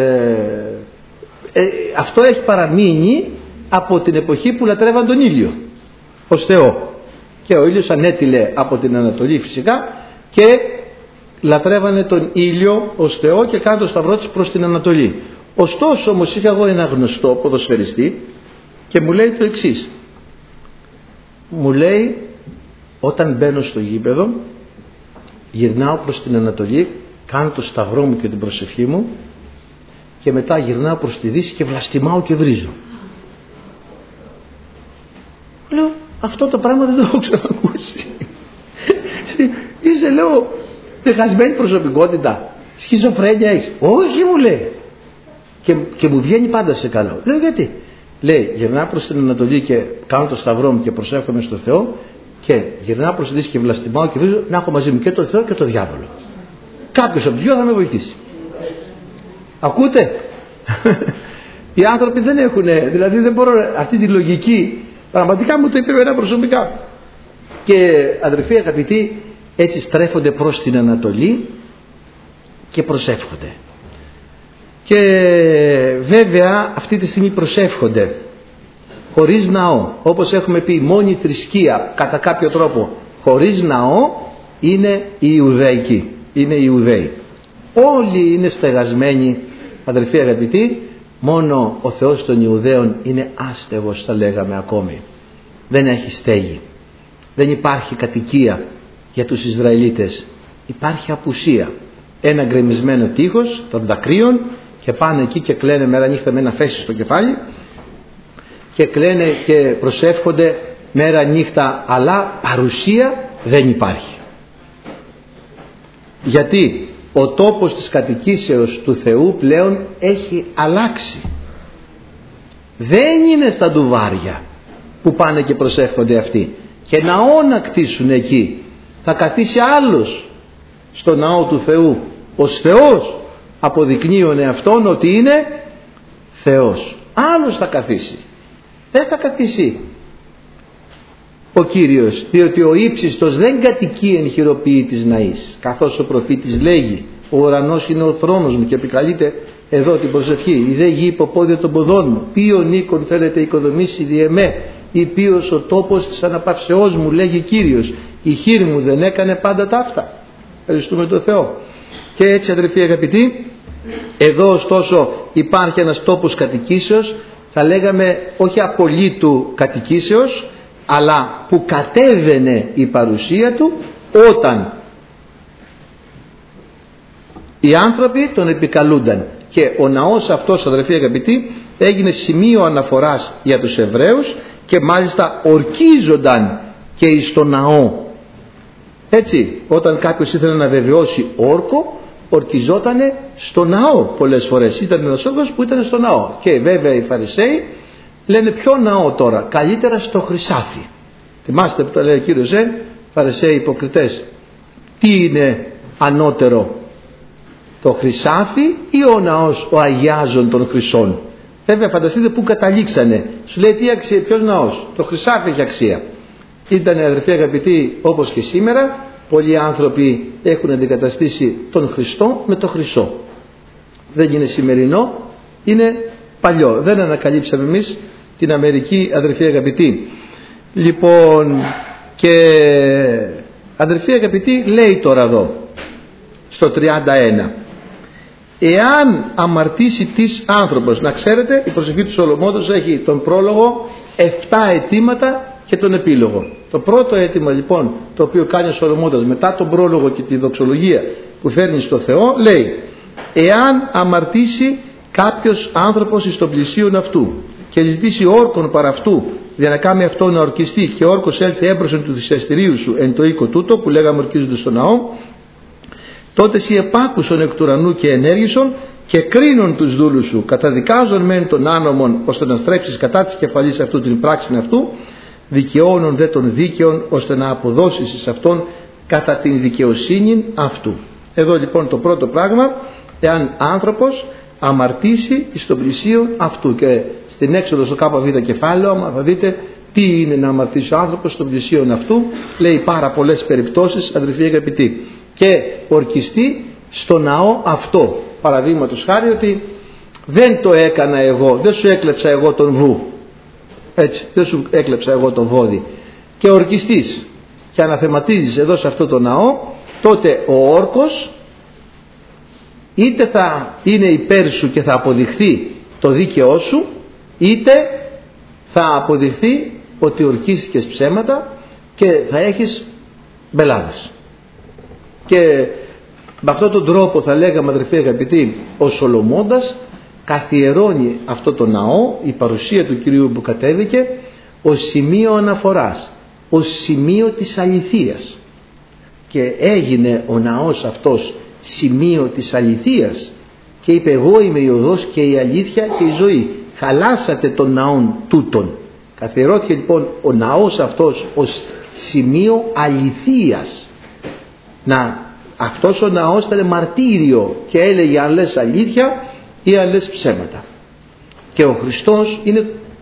ε, αυτό έχει παραμείνει από την εποχή που λατρεύαν τον ήλιο ως Θεό, και ο ήλιος ανέτειλε από την Ανατολή φυσικά, και λατρεύανε τον ήλιο ως Θεό και κάνουν το σταυρό τους προς την Ανατολή. Ωστόσο όμως είχα εγώ ένα γνωστό ποδοσφαιριστή και μου λέει το εξής. Μου λέει, όταν μπαίνω στο γήπεδο γυρνάω προς την Ανατολή, κάνω το σταυρό μου και την προσευχή μου, και μετά γυρνάω προς τη Δύση και βλαστημάω και βρίζω. Λέω, αυτό το πράγμα δεν το έχω ξανακούσει. Είσαι, λέω, τεχασμένη προσωπικότητα, σχιζοφρένεια έχεις? Όχι, μου λέει. Και, και μου βγαίνει πάντα σε καλό. Λέω, γιατί? Λέει, γυρνάω προς την Ανατολή και κάνω το σταυρό μου και προσεύχομαι στο Θεό, και γυρνάω προς τη Δύση και βλαστημάω και βρίζω, να έχω μαζί μου και τον Θεό και τον διάβολο. Κάποιος από τους δυο θα με βοηθήσει. Ακούτε? Οι άνθρωποι δεν έχουν, δηλαδή δεν μπορώ, αυτή τη λογική πραγματικά μου το είπε εμένα προσωπικά. Και αδερφοί αγαπητοί, έτσι στρέφονται προς την Ανατολή και προσεύχονται. Και βέβαια αυτή τη στιγμή προσεύχονται χωρίς ναό. Όπως έχουμε πει, η μόνη θρησκεία κατά κάποιο τρόπο χωρίς ναό είναι η Ιουδαϊκή, είναι οι Ιουδαίοι. Όλοι είναι στεγασμένοι, αδελφοί αγαπητοί, μόνο ο Θεός των Ιουδαίων είναι άστεγος, θα λέγαμε ακόμη. Δεν έχει στέγη, δεν υπάρχει κατοικία για τους Ισραηλίτες, υπάρχει απουσία. Ένα γκρεμισμένο τείχος των δακρύων, και πάνε εκεί και κλαίνε μέρα νύχτα με ένα φέση στο κεφάλι, και κλαίνε και προσεύχονται μέρα νύχτα, αλλά παρουσία δεν υπάρχει. Γιατί ο τόπος της κατοικήσεως του Θεού πλέον έχει αλλάξει. Δεν είναι στα ντουβάρια που πάνε και προσεύχονται αυτοί, και ναό να κτίσουν εκεί. Θα καθίσει άλλος στο ναό του Θεού, ως Θεός αποδεικνύει αυτόν ότι είναι Θεός. Άλλος θα καθίσει, δεν θα καθίσει ο Κύριος, διότι ο ύψιστος δεν κατοικεί εν χειροποίητης ναής, καθώς ο προφήτης λέγει, ο ουρανός είναι ο θρόνος μου, και επικαλείται εδώ την προσευχή, η δε γη υποπόδια των ποδών μου, ποιον οίκον θέλετε οικοδομήσει δι' εμέ, ή ποιος ο τόπος της αναπαυσεώς μου, λέγει Κύριος, η χείρ μου δεν έκανε πάντα ταύτα. Ευχαριστούμε τον Θεό. Και έτσι, αδελφοί αγαπητοί, εδώ ωστόσο υπάρχει ένας τόπος κατοικήσεως, θα λέγαμε όχι απολύτου κατοικήσεως, αλλά που κατέβαινε η παρουσία του όταν οι άνθρωποι τον επικαλούνταν. Και ο ναός αυτός, αδερφοί αγαπητοί, έγινε σημείο αναφοράς για τους Εβραίους και μάλιστα ορκίζονταν και εις το ναό. Έτσι, όταν κάποιος ήθελε να βεβαιώσει όρκο, ορκιζότανε στο ναό πολλές φορές. Ήταν ένας όρκος που ήταν στο ναό. Και βέβαια οι Φαρισαίοι λένε ποιο ναό τώρα? Καλύτερα στο χρυσάφι. Θυμάστε που το λέει ο Κύριος, ε, Φαρισαίοι υποκριτές, τι είναι ανώτερο, το χρυσάφι ή ο ναός ο αγιάζων των χρυσών? Βέβαια φανταστείτε που καταλήξανε. Σου λέει τι αξία, ποιος ναός? Το χρυσάφι έχει αξία. Ήταν, αδερφοί αγαπητοί, όπως και σήμερα πολλοί άνθρωποι έχουν αντικαταστήσει τον Χριστό με το χρυσό. Δεν είναι σημερινό, είναι παλιό. Δεν ανακαλύψαμε εμείς την Αμερική, αδερφοί αγαπητοί. Λοιπόν, και αδερφοί αγαπητοί, λέει τώρα εδώ στο τριάντα ένα, εάν αμαρτήσει της άνθρωπος, να ξέρετε η προσευχή του Σολομώντος έχει τον πρόλογο, επτά αιτήματα και τον επίλογο. Το πρώτο αίτημα λοιπόν το οποίο κάνει ο Σολομώντας μετά τον πρόλογο και τη δοξολογία που φέρνει στο Θεό, λέει εάν αμαρτήσει κάποιος άνθρωπος εις των πλησίων αυτού και ζητήσει όρκον παρά αυτού για να κάνει αυτό να ορκιστεί και όρκος έλθει έμπροσθεν του θυσιαστηρίου σου εν το οίκο τούτο που λέγαμε ορκίζονται στο ναό, τότε εσύ επάκουσον εκ του ουρανού και ενέργησον και κρίνουν τους δούλους σου, καταδικάζον μεν τον άνομον ώστε να στρέψεις κατά της κεφαλής αυτού την πράξη αυτού, δικαιώνουν δε των δίκαιων ώστε να αποδώσεις εις αυτόν κατά την δικαιοσύνη αυτού. Εδώ λοιπόν το πρώτο πράγμα, εάν άνθρωπος αμαρτήσει εις των πλησίων αυτού, και στην έξοδο στο ΚΒ κεφάλαιο θα δείτε τι είναι να αμαρτήσει ο άνθρωπος στον πλησίον αυτού, λέει πάρα πολλές περιπτώσεις, αδελφοί αγαπητοί, και ορκιστεί στο ναό αυτό. Παραδείγματος χάρη ότι δεν το έκανα εγώ, δεν σου έκλεψα εγώ τον βου, έτσι, δεν σου έκλεψα εγώ το βόδι, και ορκιστείς και αναθεματίζεις εδώ σε αυτό το ναό, τότε ο όρκος είτε θα είναι υπέρ σου και θα αποδειχθεί το δίκαιό σου, είτε θα αποδειχθεί ότι ορκίστηκες ψέματα και θα έχεις μπελάδες. Και με αυτόν τον τρόπο, θα λέγαμε αδερφοί αγαπητοί, ο Σολομώντας καθιερώνει αυτό το ναό, η παρουσία του Κυρίου που κατέβηκε, ως σημείο αναφοράς, ως σημείο της αληθείας, και έγινε ο ναός αυτός σημείο της αληθείας και είπε εγώ είμαι η οδός και η αλήθεια και η ζωή. Χαλάσατε τον ναόν τούτον. Καθιερώθηκε λοιπόν ο ναός αυτός ως σημείο αληθείας. Να, αυτός ο ναός ήταν μαρτύριο και έλεγε αν λες αλήθεια ή αν λες ψέματα. Και ο Χριστός είναι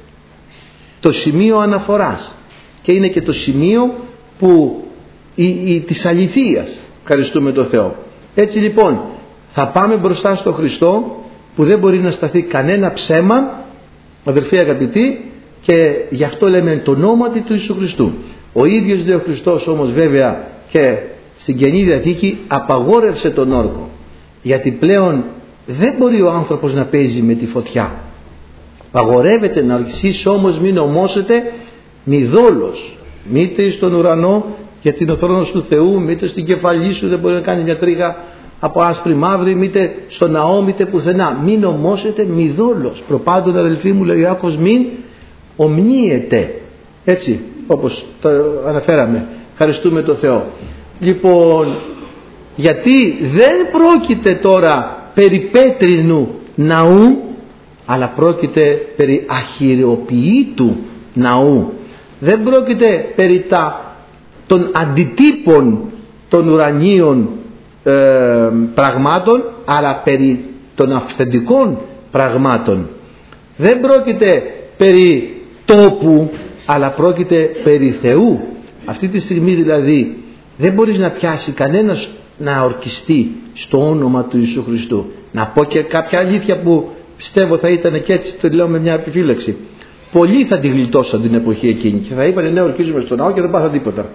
το σημείο αναφοράς και είναι και το σημείο που η, η, της αληθείας. Ευχαριστούμε τον Θεό. Έτσι λοιπόν θα πάμε μπροστά στο Χριστό που δεν μπορεί να σταθεί κανένα ψέμα, αδελφοί αγαπητοί, και γι' αυτό λέμε το ονόματι του Ιησού Χριστού. Ο ίδιος δε ο Χριστός όμως βέβαια και στην Καινή Διαθήκη απαγόρευσε τον όρκο, γιατί πλέον δεν μπορεί ο άνθρωπος να παίζει με τη φωτιά. Απαγορεύεται να ορκιστείς, όμως μην ομώσετε μη δόλος, μήτε στον ουρανό γιατί είναι ο θρόνος του Θεού, μήτε στην κεφαλή σου δεν μπορεί να κάνει μια τρίγα από άσπρη μαύρη, μήτε στο ναό, μήτε πουθενά. Μην ομώσετε μη δόλος. Προπάντων αδελφοί μου, λέει ο Ιάκωβος, μην ομνίετε. Έτσι όπως το αναφέραμε. Ευχαριστούμε τον Θεό. Λοιπόν, γιατί δεν πρόκειται τώρα περί πέτρινου ναού, αλλά πρόκειται περί αχυριοποιήτου ναού. Δεν πρόκειται περί τα των αντιτύπων των ουρανίων ε, πραγμάτων, αλλά περί των αυθεντικών πραγμάτων. Δεν πρόκειται περί τόπου, αλλά πρόκειται περί Θεού. Αυτή τη στιγμή δηλαδή δεν μπορείς να πιάσει κανένας να ορκιστεί στο όνομα του Ιησού Χριστού. Να πω και κάποια αλήθεια που πιστεύω θα ήταν και έτσι, το λέω με μια επιφύλαξη. Πολλοί θα τη γλιτώσαν την εποχή εκείνη και θα είπαν ναι, ορκίζουμε στο ναό και δεν πάθα τίποτα.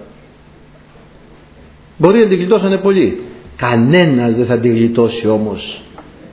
Μπορεί να την γλιτώσανε πολλοί. Κανένας δεν θα την γλιτώσει όμως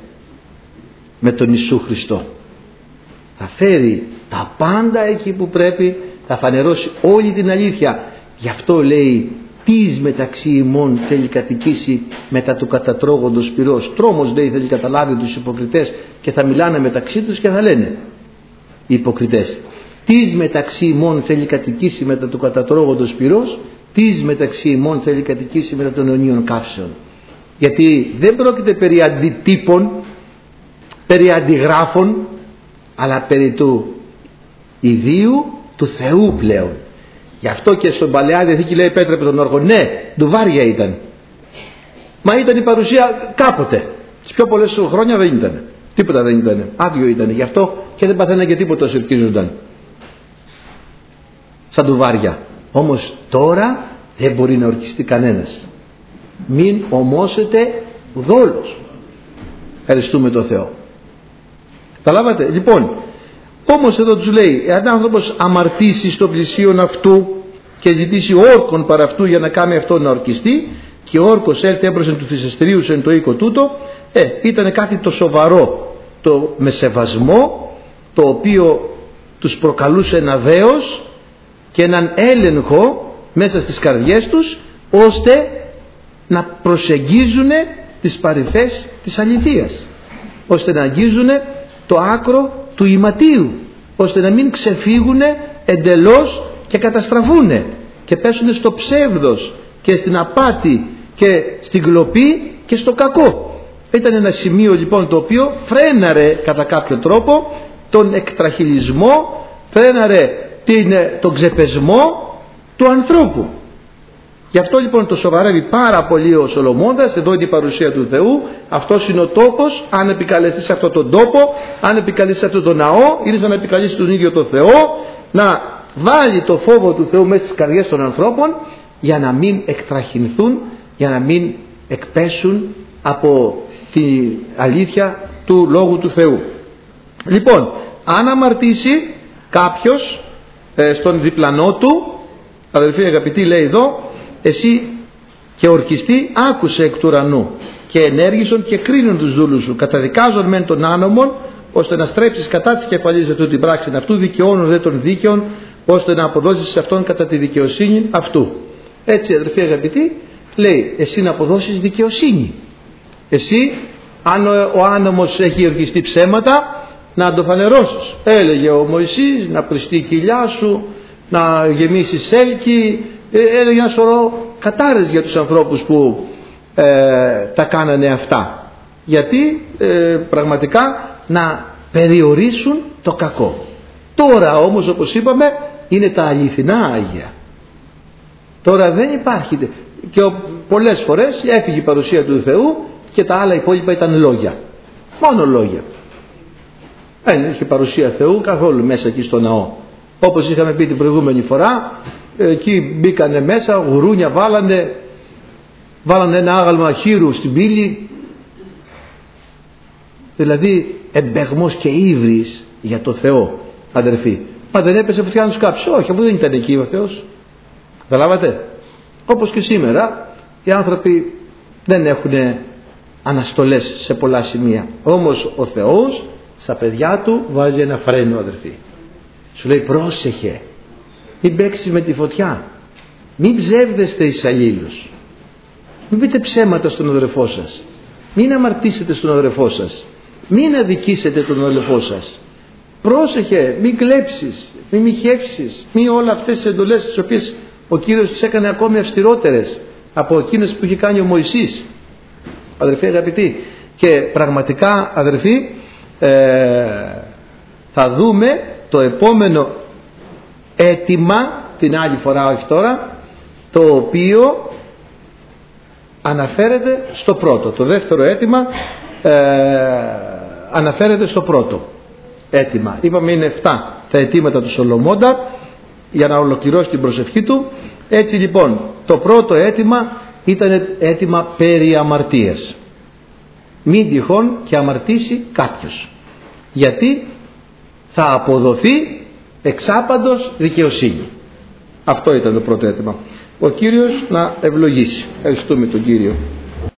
με τον Ιησού Χριστό. Θα φέρει τα πάντα εκεί που πρέπει, θα φανερώσει όλη την αλήθεια. Γι' αυτό λέει τις μεταξύ ημών θέλει κατοικήσει μετά του κατατρώγοντος πυρός. Τρόμος, λέει, θέλει καταλάβει τους υποκριτές και θα μιλάνε μεταξύ τους και θα λένε οι υποκριτές, τις μεταξύ ημών θέλει κατοικήσει μετά του κατατρώγοντος πυρός, τις μεταξύ ημών θέλει κατοικήσει μετά των αιωνίων καύσεων. Γιατί δεν πρόκειται περί αντιτύπων, περί αντιγράφων, αλλά περί του ιδίου του Θεού πλέον. Γι' αυτό και στον Παλαιά Διαθήκη λέει επέτρεπε τον όργο. Ναι, ντουβάρια ήταν. Μα ήταν η παρουσία κάποτε. Τις πιο πολλές χρόνια δεν ήταν. Τίποτα δεν ήταν. Άδειο ήταν. Γι' αυτό και δεν παθαίναν και τίποτα όσο ορκίζονταν. Σαν ντουβάρια. Όμως τώρα δεν μπορεί να ορκιστεί κανένας. Μην ομώσετε ουδόλως. Ευχαριστούμε τον Θεό. Καταλάβατε. Λοιπόν, όμως εδώ τους λέει, εάν άνθρωπος αμαρτήσει στο πλησίον αυτού και ζητήσει όρκον παρά αυτού για να κάνει αυτό να ορκιστεί, και ο όρκος έλθει έμπροσθεν του θυσιαστηρίου εν το οίκο τούτο, ε, ήταν κάτι το σοβαρό, το με σεβασμό, το οποίο τους προκαλούσε ένα δέος και έναν έλεγχο μέσα στις καρδιές τους, ώστε να προσεγγίζουν τις παρυφές της αληθείας, ώστε να αγγίζουν το άκρο του ηματίου, ώστε να μην ξεφύγουν εντελώς και καταστραφούν και πέσουν στο ψεύδος και στην απάτη και στην κλοπή και στο κακό. Ήταν ένα σημείο λοιπόν το οποίο φρέναρε κατά κάποιο τρόπο τον εκτραχυλισμό, φρέναρε την, τον ξεπεσμό του ανθρώπου. Γι' αυτό λοιπόν το σοβαρεύει πάρα πολύ ο Σολομώντας. Εδώ είναι η παρουσία του Θεού, αυτός είναι ο τόπος. Αν επικαλεστείς σε αυτόν τον τόπο, αν επικαλεστείς σε αυτόν τον ναό, είναι σαν να επικαλεστείς τον ίδιο τον Θεό, να βάλει το φόβο του Θεού μέσα στις καρδιές των ανθρώπων, για να μην εκτραχυνθούν, για να μην εκπέσουν από την αλήθεια του Λόγου του Θεού. Λοιπόν, αν αμαρτήσει κάποιος ε, στον διπλανό του, αδελφοί αγαπητοί, λέει εδώ, εσύ και ορκιστή άκουσε εκ του ουρανού και ενέργησον και κρίνουν τους δούλους σου, καταδικάζον μεν τον άνομον, ώστε να στρέψεις κατά της κεφαλής αυτού την πράξη αυτού, δικαιώνουν δε των δίκαιων, ώστε να αποδώσεις σε αυτόν κατά τη δικαιοσύνη αυτού. Έτσι, αδελφοί αγαπητοί, λέει, εσύ να αποδώσεις δικαιοσύνη. Εσύ, αν ο, ο άνομος έχει ορκιστεί ψέματα, να το φανερώσεις. Έλεγε ο Μωυσής να πριστεί η κοιλιά σου, να γεμίσει σέλκι, έλεγε ένα σωρό κατάρες για τους ανθρώπους που ε, τα κάνανε αυτά. Γιατί ε, πραγματικά να περιορίσουν το κακό. Τώρα όμως, όπως είπαμε, είναι τα αληθινά Άγια. Τώρα δεν υπάρχει, και πολλές φορές έφυγε η παρουσία του Θεού και τα άλλα υπόλοιπα ήταν λόγια, μόνο λόγια. Δεν είχε παρουσία Θεού καθόλου μέσα εκεί στο ναό. Όπως είχαμε πει την προηγούμενη φορά, εκεί μπήκανε μέσα, γουρούνια βάλανε, βάλανε ένα άγαλμα χείρου στην πύλη, δηλαδή εμπεγμός και ύβρις για το Θεό, αδερφοί. Μα δεν έπεσε φωτιά να τους κάψει? Όχι, αφού δεν ήταν εκεί ο Θεός. Καταλάβατε? Όπως και σήμερα οι άνθρωποι δεν έχουν αναστολές σε πολλά σημεία, όμως ο Θεός στα παιδιά του βάζει ένα φρένο, αδερφοί. Σου λέει πρόσεχε, μην παίξεις με τη φωτιά, μην ψεύδεστε εις αλλήλους, μην πείτε ψέματα στον αδερφό σας, μην αμαρτήσετε στον αδερφό σας, μην αδικήσετε τον αδερφό σας. Πρόσεχε, μην κλέψεις, μην μοιχεύσεις, μην όλα αυτές τις εντολές τις οποίες ο Κύριος τις έκανε ακόμη αυστηρότερες από εκείνες που είχε κάνει ο Μωυσής. Αδερφοί αγαπητοί, και πραγματικά αδερφοί, ε, θα δούμε το επόμενο αίτημα την άλλη φορά, όχι τώρα, το οποίο αναφέρεται στο πρώτο. Το δεύτερο αίτημα ε, αναφέρεται στο πρώτο αίτημα. Είπαμε είναι εφτά τα αιτήματα του Σολομώντα για να ολοκληρώσει την προσευχή του. Έτσι λοιπόν, το πρώτο αίτημα ήταν αίτημα περί αμαρτίας. Μην τυχόν και αμαρτήσει κάποιος, γιατί θα αποδοθεί εξάπαντος δικαιοσύνη. Αυτό ήταν το πρώτο αίτημα. Ο Κύριος να ευλογήσει. Ευχαριστούμε τον Κύριο.